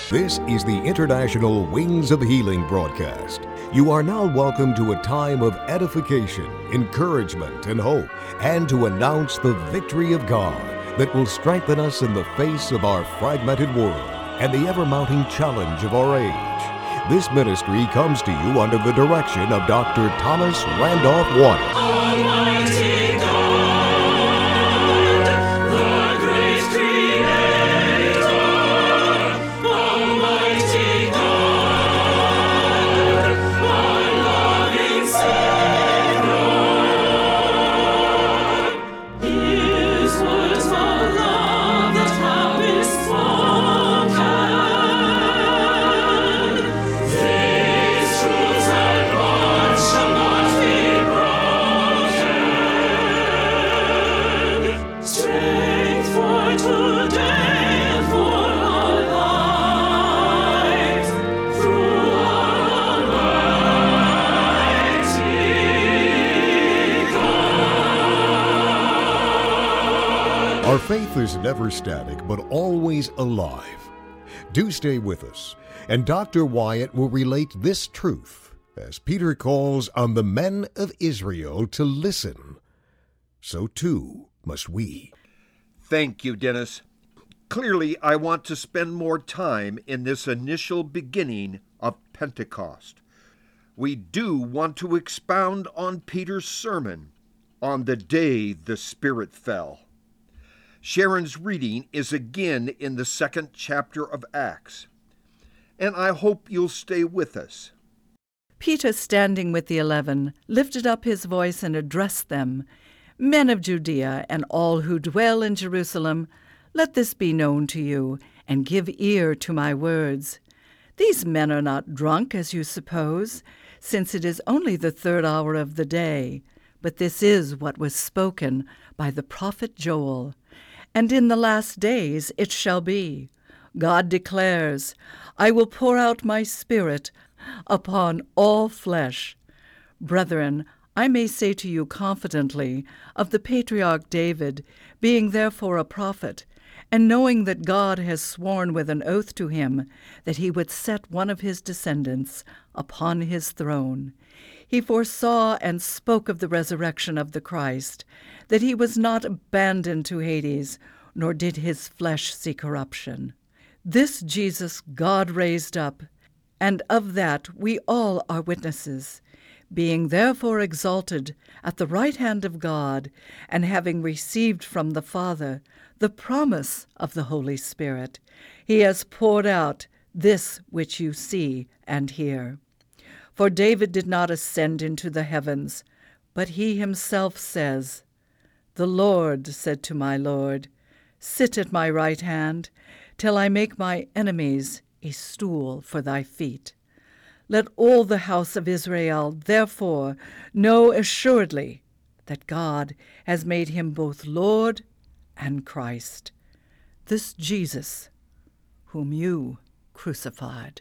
This is the International Wings of Healing broadcast. You are now welcome to a time of edification, encouragement, and hope, and to announce the victory of God that will strengthen us in the face of our fragmented world and the ever-mounting challenge of our age. This ministry comes to you under the direction of Dr. Thomas Randolph Wyatt. Almighty God, the great Creator, Almighty God, our loving Savior, His words of love that have been spoken, these truths and bonds shall not be broken. Strength for today and for our lives, through our Almighty God. Our faith is never static, but always alive. Do stay with us, and Dr. Wyatt will relate this truth as Peter calls on the men of Israel to listen. So too must we. Thank you, Dennis. Clearly, I want to spend more time in this initial beginning of Pentecost. We do want to expound on Peter's sermon on the day the Spirit fell. Sharon's reading is again in the 2nd chapter of Acts, and I hope you'll stay with us. Peter, standing with the 11, lifted up his voice and addressed them, "Men of Judea and all who dwell in Jerusalem, let this be known to you, and give ear to my words. These men are not drunk, as you suppose, since it is only the 3rd hour of the day. But this is what was spoken by the prophet Joel. And in the last days it shall be, God declares, I will pour out my Spirit upon all flesh. Brethren, I may say to you confidently of the patriarch David, being therefore a prophet, and knowing that God has sworn with an oath to him that he would set one of his descendants upon his throne. He foresaw and spoke of the resurrection of the Christ, that he was not abandoned to Hades, nor did his flesh see corruption. This Jesus God raised up, and of that we all are witnesses. Being therefore exalted at the right hand of God, and having received from the Father the promise of the Holy Spirit, he has poured out this which you see and hear. For David did not ascend into the heavens, but he himself says, The Lord said to my Lord, Sit at my right hand, till I make my enemies a stool for thy feet. Let all the house of Israel, therefore, know assuredly that God has made him both Lord and Christ, this Jesus, whom you crucified.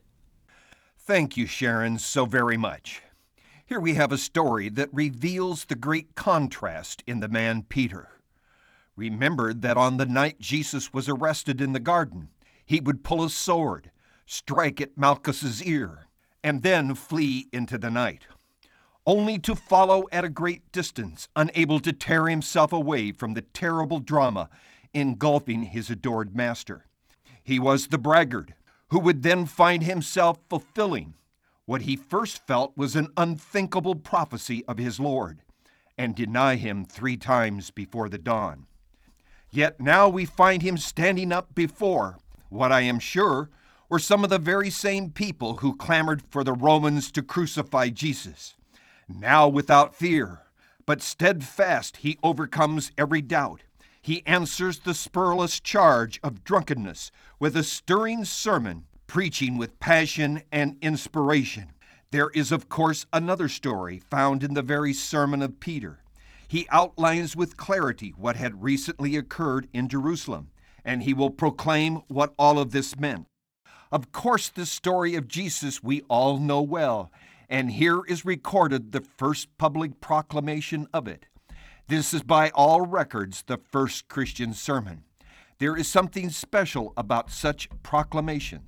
Thank you, Sharon, so very much. Here we have a story that reveals the great contrast in the man Peter. Remember that on the night Jesus was arrested in the garden, he would pull a sword, strike at Malchus's ear, and then flee into the night, only to follow at a great distance, unable to tear himself away from the terrible drama engulfing his adored master. He was the braggart who would then find himself fulfilling what he first felt was an unthinkable prophecy of his Lord, and deny him 3 times before the dawn. Yet now we find him standing up before what I am sure were some of the very same people who clamored for the Romans to crucify Jesus. Now without fear, but steadfast, he overcomes every doubt. He answers the spurless charge of drunkenness with a stirring sermon, preaching with passion and inspiration. There is, of course, another story found in the very sermon of Peter. He outlines with clarity what had recently occurred in Jerusalem, and he will proclaim what all of this meant. Of course, the story of Jesus we all know well, and here is recorded the first public proclamation of it. This is by all records the first Christian sermon. There is something special about such proclamations.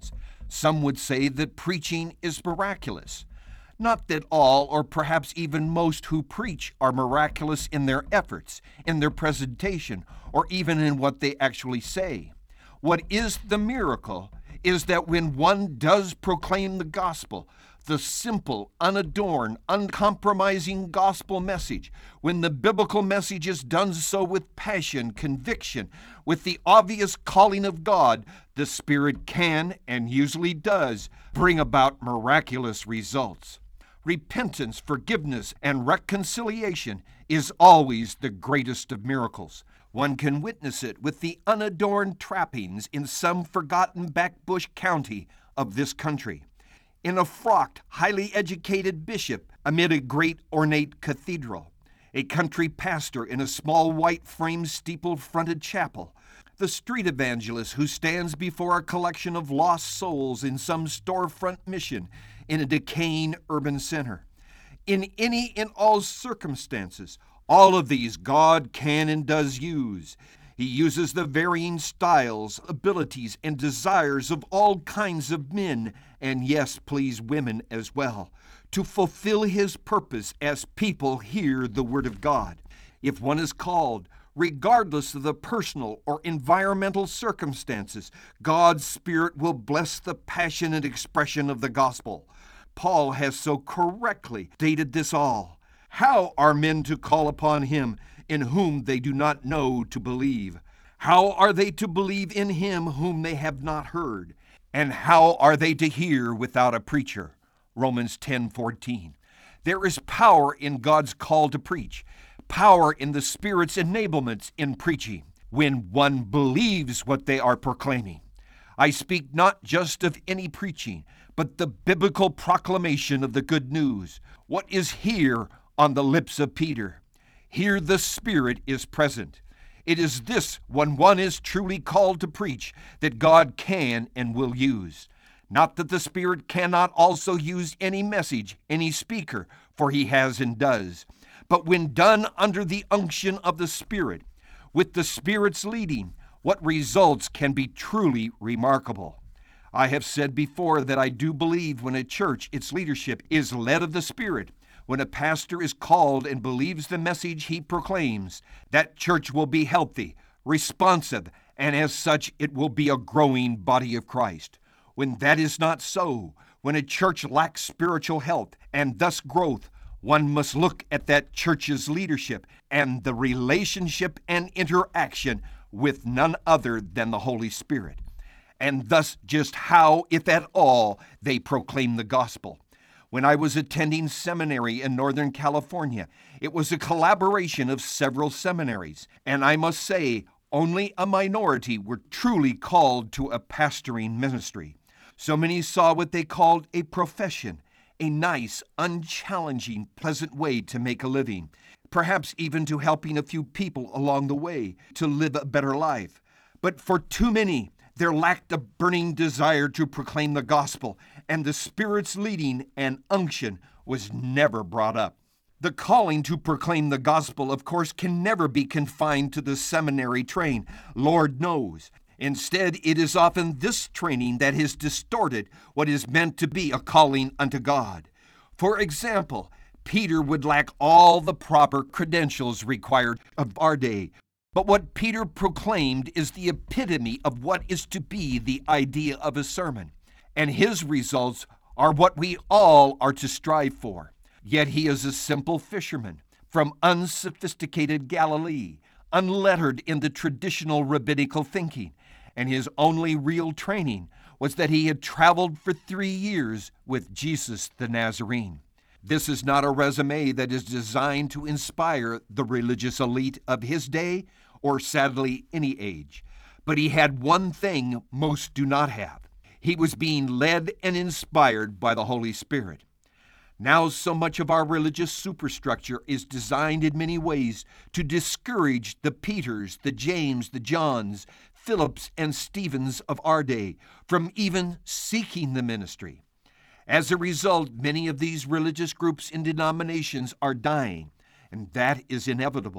Some would say that preaching is miraculous. Not that all, or perhaps even most who preach are miraculous in their efforts, in their presentation, or even in what they actually say. What is the miracle is that when one does proclaim the gospel, the simple, unadorned, uncompromising gospel message, when the biblical message is done so with passion, conviction, with the obvious calling of God, the Spirit can, and usually does, bring about miraculous results. Repentance, forgiveness, and reconciliation is always the greatest of miracles. One can witness it with the unadorned trappings in some forgotten backbush county of this country. In a frocked, highly educated bishop amid a great ornate cathedral, a country pastor in a small white-framed steeple-fronted chapel, the street evangelist who stands before a collection of lost souls in some storefront mission in a decaying urban center. In any and all circumstances, all of these God can and does use. He uses the varying styles, abilities, and desires of all kinds of men, and yes, please, women as well, to fulfill His purpose as people hear the Word of God. If one is called, regardless of the personal or environmental circumstances, God's Spirit will bless the passionate expression of the gospel. Paul has so correctly stated this all. How are men to call upon Him in whom they do not know to believe? How are they to believe in Him whom they have not heard? And how are they to hear without a preacher? Romans 10:14. There is power in God's call to preach, power in the Spirit's enablements in preaching, when one believes what they are proclaiming. I speak not just of any preaching, but the biblical proclamation of the good news. What is here on the lips of Peter? Here the Spirit is present. It is this, when one is truly called to preach, that God can and will use. Not that the Spirit cannot also use any message, any speaker, for He has and does. But when done under the unction of the Spirit, with the Spirit's leading, what results can be truly remarkable. I have said before that I do believe when a church, its leadership, is led of the Spirit, when a pastor is called and believes the message he proclaims, that church will be healthy, responsive, and as such it will be a growing body of Christ. When that is not so, when a church lacks spiritual health and thus growth, one must look at that church's leadership and the relationship and interaction with none other than the Holy Spirit, and thus just how, if at all, they proclaim the gospel. When I was attending seminary in Northern California, it was a collaboration of several seminaries, and I must say, only a minority were truly called to a pastoring ministry. So many saw what they called a profession, a nice, unchallenging, pleasant way to make a living, perhaps even to helping a few people along the way to live a better life. But for too many, there lacked a burning desire to proclaim the gospel, and the Spirit's leading and unction was never brought up. The calling to proclaim the gospel, of course, can never be confined to the seminary train, Lord knows. Instead, it is often this training that has distorted what is meant to be a calling unto God. For example, Peter would lack all the proper credentials required of our day. But what Peter proclaimed is the epitome of what is to be the idea of a sermon, and his results are what we all are to strive for. Yet he is a simple fisherman from unsophisticated Galilee, unlettered in the traditional rabbinical thinking, and his only real training was that he had traveled for 3 years with Jesus the Nazarene. This is not a resume that is designed to inspire the religious elite of his day or, sadly, any age. But he had one thing most do not have. He was being led and inspired by the Holy Spirit. Now, so much of our religious superstructure is designed in many ways to discourage the Peters, the James, the Johns, Philips, and Stephens of our day from even seeking the ministry. As a result, many of these religious groups and denominations are dying, and that is inevitable.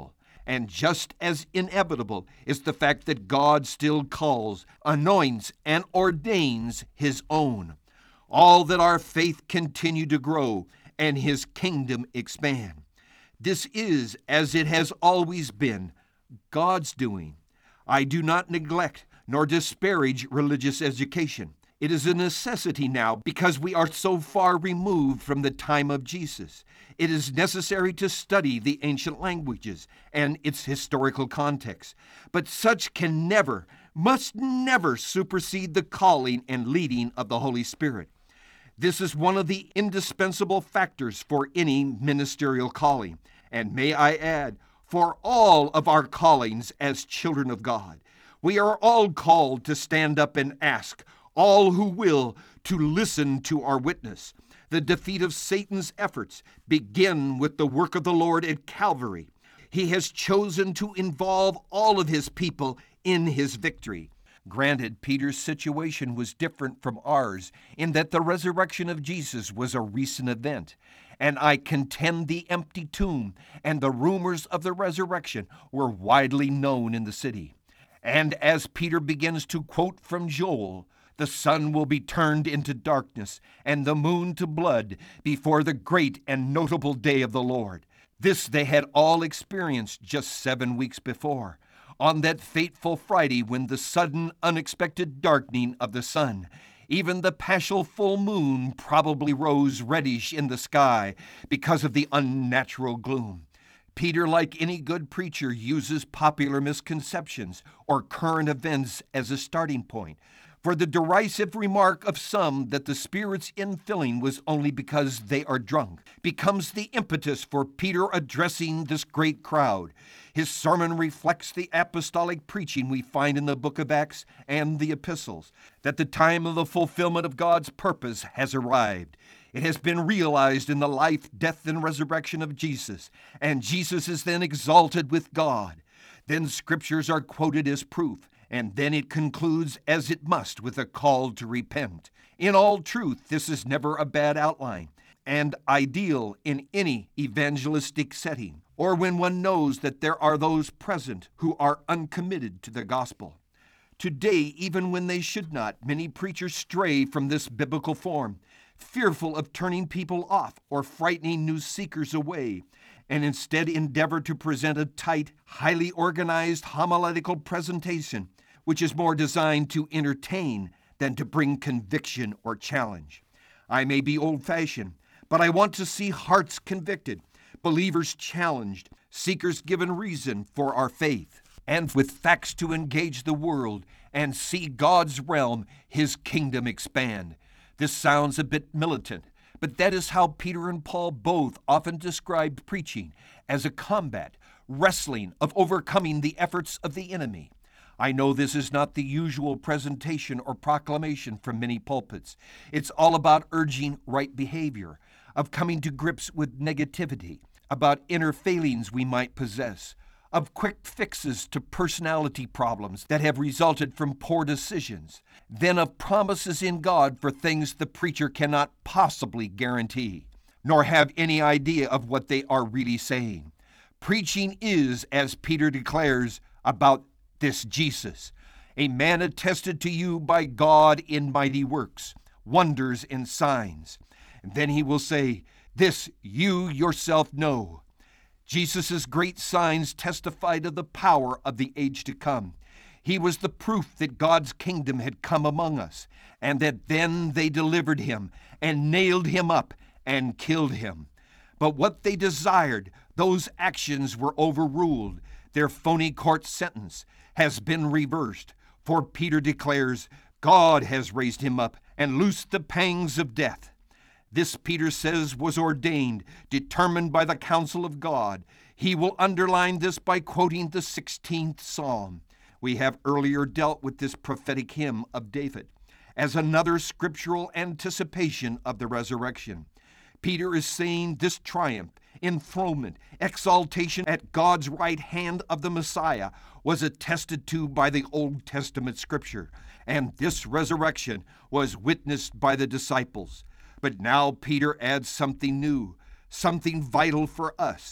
And just as inevitable is the fact that God still calls, anoints, and ordains his own. All that our faith continue to grow and his kingdom expand. This is, as it has always been, God's doing. I do not neglect nor disparage religious education. It is a necessity now because we are so far removed from the time of Jesus. It is necessary to study the ancient languages and its historical context. But such can never, must never supersede the calling and leading of the Holy Spirit. This is one of the indispensable factors for any ministerial calling. And may I add, for all of our callings as children of God. We are all called to stand up and ask all who will to listen to our witness. The defeat of Satan's efforts begin with the work of the Lord at Calvary. He has chosen to involve all of his people in his victory. Granted, Peter's situation was different from ours in that the resurrection of Jesus was a recent event, and I contend the empty tomb and the rumors of the resurrection were widely known in the city. And as Peter begins to quote from Joel, the sun will be turned into darkness and the moon to blood before the great and notable day of the Lord. This they had all experienced just 7 weeks before, on that fateful Friday when the sudden, unexpected darkening of the sun, even the paschal full moon probably rose reddish in the sky because of the unnatural gloom. Peter, like any good preacher, uses popular misconceptions or current events as a starting point. For the derisive remark of some that the Spirit's infilling was only because they are drunk becomes the impetus for Peter addressing this great crowd. His sermon reflects the apostolic preaching we find in the book of Acts and the epistles, that the time of the fulfillment of God's purpose has arrived. It has been realized in the life, death, and resurrection of Jesus, and Jesus is then exalted with God. Then scriptures are quoted as proof, and then it concludes as it must with a call to repent. In all truth, this is never a bad outline, and ideal in any evangelistic setting, or when one knows that there are those present who are uncommitted to the gospel. Today, even when they should not, many preachers stray from this biblical form, fearful of turning people off or frightening new seekers away, and instead endeavor to present a tight, highly organized homiletical presentation, which is more designed to entertain than to bring conviction or challenge. I may be old-fashioned, but I want to see hearts convicted, believers challenged, seekers given reason for our faith, and with facts to engage the world and see God's realm, his kingdom expand. This sounds a bit militant, but that is how Peter and Paul both often described preaching, as a combat, wrestling of overcoming the efforts of the enemy. I know this is not the usual presentation or proclamation from many pulpits. It's all about urging right behavior, of coming to grips with negativity, about inner failings we might possess, of quick fixes to personality problems that have resulted from poor decisions, then of promises in God for things the preacher cannot possibly guarantee, nor have any idea of what they are really saying. Preaching is, as Peter declares, about this Jesus, a man attested to you by God in mighty works, wonders and signs. And then he will say, this you yourself know. Jesus' great signs testified of the power of the age to come. He was the proof that God's kingdom had come among us, and that then they delivered him and nailed him up and killed him. But what they desired, those actions were overruled. Their phony court sentence has been reversed, for Peter declares, God has raised him up and loosed the pangs of death. This, Peter says, was ordained, determined by the counsel of God. He will underline this by quoting the 16th Psalm. We have earlier dealt with this prophetic hymn of David as another scriptural anticipation of the resurrection. Peter is saying this triumph, enthronement, exaltation at God's right hand of the Messiah was attested to by the Old Testament scripture, and this resurrection was witnessed by the disciples. But now Peter adds something new, something vital for us.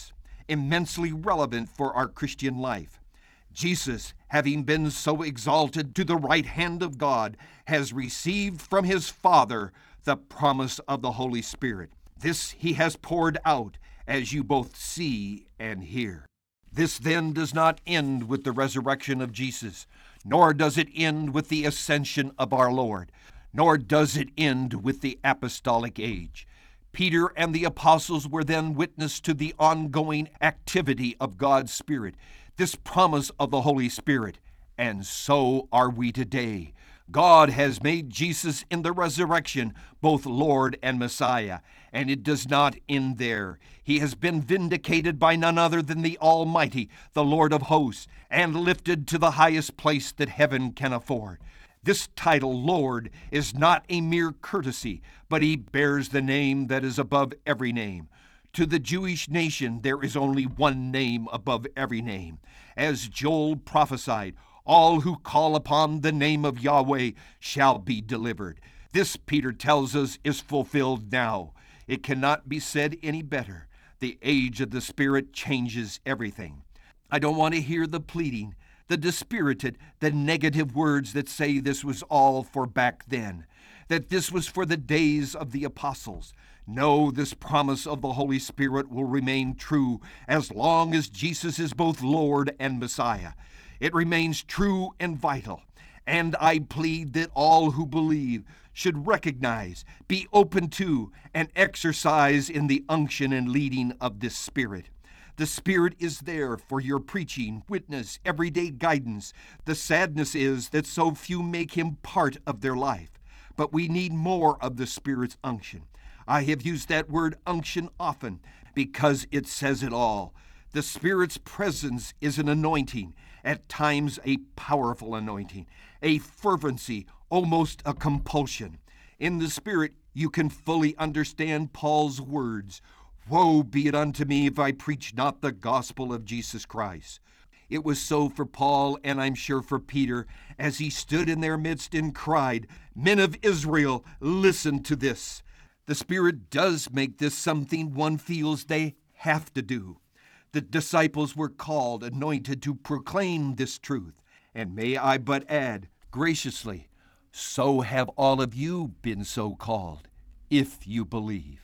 immensely relevant for our Christian life. Jesus, having been so exalted to the right hand of God, has received from his Father the promise of the Holy Spirit. This he has poured out, as you both see and hear. This then does not end with the resurrection of Jesus, nor does it end with the ascension of our Lord, nor does it end with the apostolic age. Peter and the apostles were then witness to the ongoing activity of God's Spirit, this promise of the Holy Spirit, and so are we today. God has made Jesus in the resurrection both Lord and Messiah, and it does not end there. He has been vindicated by none other than the Almighty, the Lord of hosts, and lifted to the highest place that heaven can afford. This title, Lord, is not a mere courtesy, but he bears the name that is above every name. To the Jewish nation, there is only one name above every name. As Joel prophesied, all who call upon the name of Yahweh shall be delivered. This, Peter tells us, is fulfilled now. It cannot be said any better. The age of the Spirit changes everything. I don't want to hear the pleading, the dispirited, the negative words that say this was all for back then, that this was for the days of the apostles. No, this promise of the Holy Spirit will remain true as long as Jesus is both Lord and Messiah. It remains true and vital, and I plead that all who believe should recognize, be open to, and exercise in the unction and leading of this Spirit. The Spirit is there for your preaching, witness, everyday guidance. The sadness is that so few make him part of their life. But we need more of the Spirit's unction. I have used that word unction often because it says it all. The Spirit's presence is an anointing, at times a powerful anointing, a fervency, almost a compulsion. In the Spirit, you can fully understand Paul's words, "Woe be it unto me if I preach not the gospel of Jesus Christ." It was so for Paul, and I'm sure for Peter, as he stood in their midst and cried, "Men of Israel, listen to this." The Spirit does make this something one feels they have to do. The disciples were called, anointed to proclaim this truth. And may I but add, graciously, so have all of you been so called, if you believe.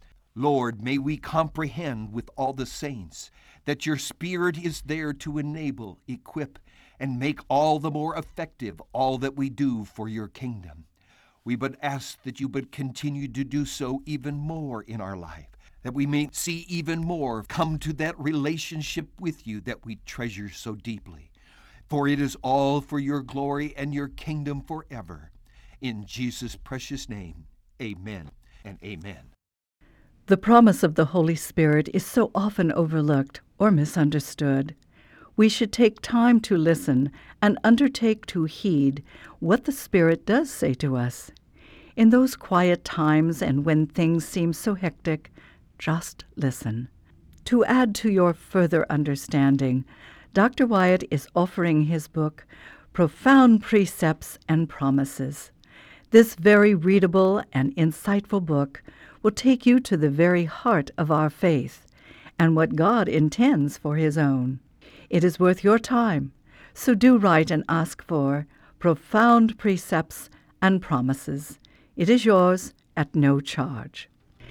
Lord, may we comprehend with all the saints that your Spirit is there to enable, equip, and make all the more effective all that we do for your kingdom. We but ask that you would continue to do so even more in our life, that we may see even more come to that relationship with you that we treasure so deeply. For it is all for your glory and your kingdom forever. In Jesus' precious name, amen and amen. The promise of the Holy Spirit is so often overlooked or misunderstood. We should take time to listen and undertake to heed what the Spirit does say to us. In those quiet times and when things seem so hectic, just listen. To add to your further understanding, Dr. Wyatt is offering his book, Profound Precepts and Promises. This very readable and insightful book will take you to the very heart of our faith and what God intends for his own. It is worth your time, so do write and ask for Profound Precepts and Promises. It is yours at no charge.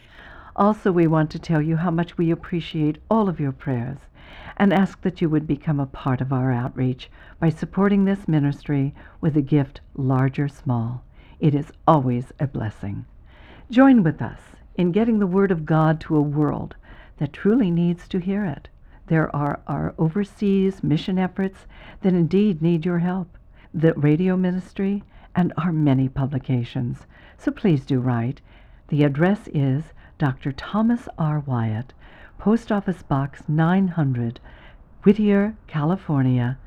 Also, we want to tell you how much we appreciate all of your prayers and ask that you would become a part of our outreach by supporting this ministry with a gift, large or small. It is always a blessing. Join with us in getting the Word of God to a world that truly needs to hear it. There are our overseas mission efforts that indeed need your help, the radio ministry, and our many publications. So please do write. The address is Dr. Thomas R. Wyatt, Post Office Box 900, Whittier, California,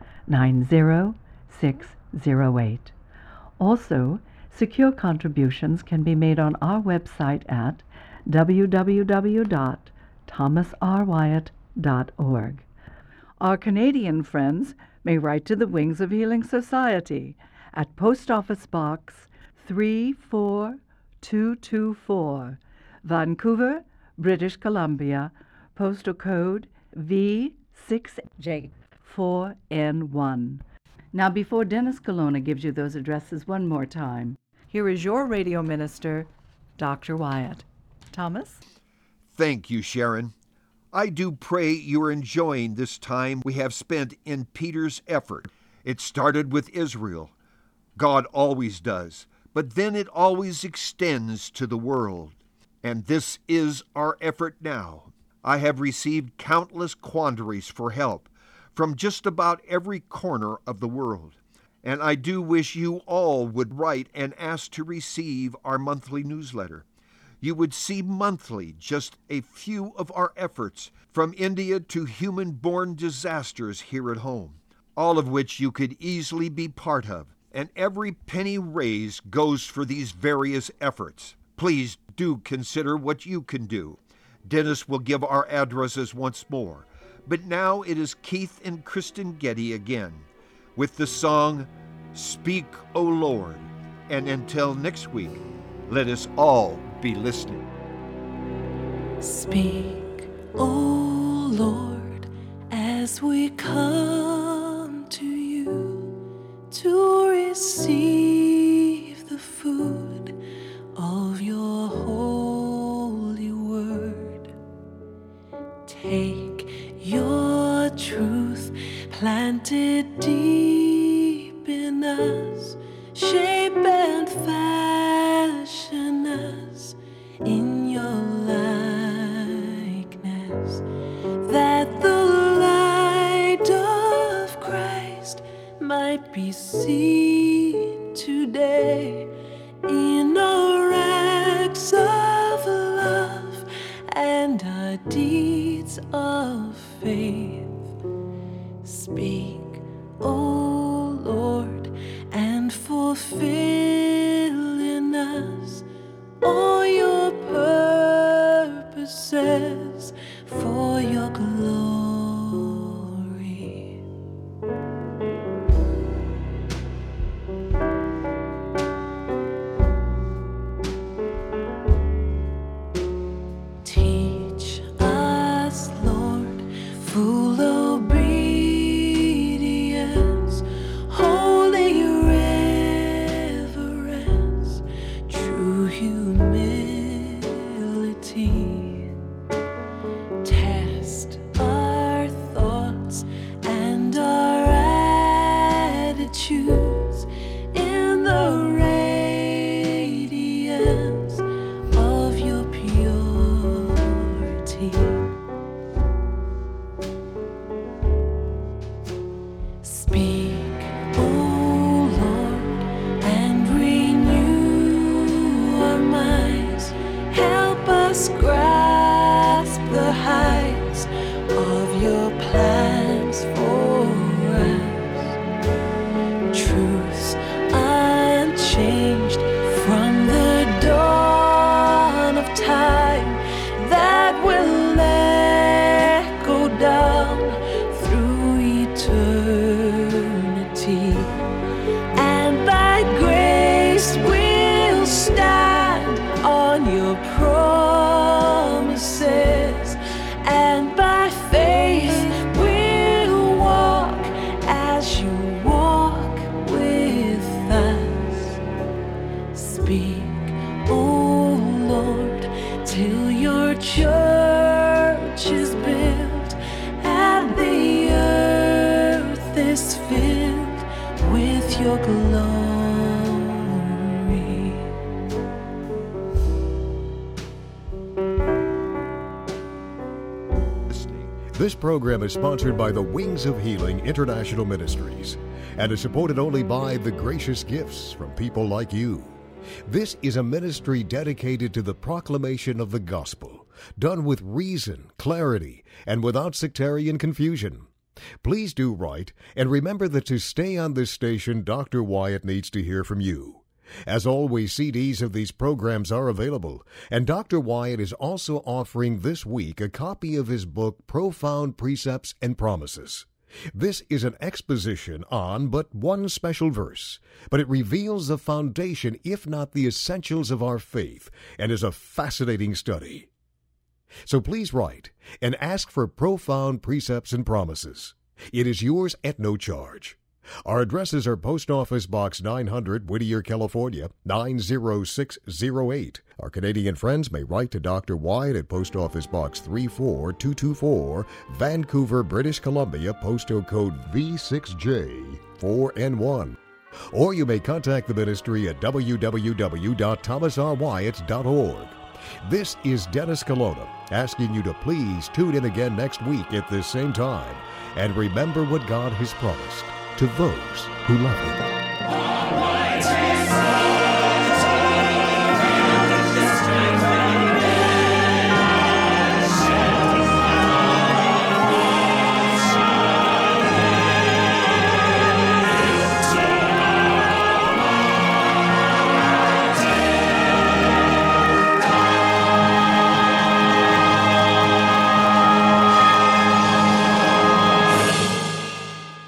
90608. Also, secure contributions can be made on our website at www.thomasrwyatt.org. Our Canadian friends may write to the Wings of Healing Society at Post Office Box 34224, Vancouver, British Columbia, postal code V6J4N1. Now, before Dennis Colonna gives you those addresses one more time, here is your radio minister, Dr. Wyatt. Thomas? Thank you, Sharon. I do pray you are enjoying this time we have spent in Peter's effort. It started with Israel. God always does, but then it always extends to the world. And this is our effort now. I have received countless quandaries for help from just about every corner of the world. And I do wish you all would write and ask to receive our monthly newsletter. You would see monthly just a few of our efforts, from India to human-born disasters here at home, all of which you could easily be part of. And every penny raised goes for these various efforts. Please do consider what you can do. Dennis will give our addresses once more. But now it is Keith and Kristen Getty again with the song, Speak, O Lord. And until next week, let us all be listening. Speak, O Lord, as we come to you to receive the food of your holy word. Take your truth planted deep in us, shape and fashion us in your likeness, that the light of Christ might be seen today in our acts of love and our deeds of faith. Speak, O Lord, and fulfill in us all your purposes for your glory. Teach us, Lord, full obedience, holy reverence, true humility. Test our thoughts and our attitudes in the radiance of your purity. Speak, O Lord, and renew our minds. Help us grasp the heights of your plans for us. Truths unchanged from the dawn of time that will echo down through eternity. And by grace we'll stand on your promises, and by faith we'll walk as you walk with us. Speak, O Lord, till your church is built and the earth is filled with your glory. This program is sponsored by the Wings of Healing International Ministries and is supported only by the gracious gifts from people like you. This is a ministry dedicated to the proclamation of the gospel, done with reason, clarity, and without sectarian confusion. Please do write, and remember that to stay on this station, Dr. Wyatt needs to hear from you. As always, CDs of these programs are available, and Dr. Wyatt is also offering this week a copy of his book, Profound Precepts and Promises. This is an exposition on but one special verse, but it reveals the foundation, if not the essentials, of our faith, and is a fascinating study. So please write and ask for Profound Precepts and Promises. It is yours at no charge. Our addresses are Post Office Box 900, Whittier, California, 90608. Our Canadian friends may write to Dr. Wyatt at Post Office Box 34224, Vancouver, British Columbia, postal code V6J4N1. Or you may contact the ministry at www.thomasrwyatt.org. This is Dennis Colonna asking you to please tune in again next week at this same time and remember what God has promised to those who love Him.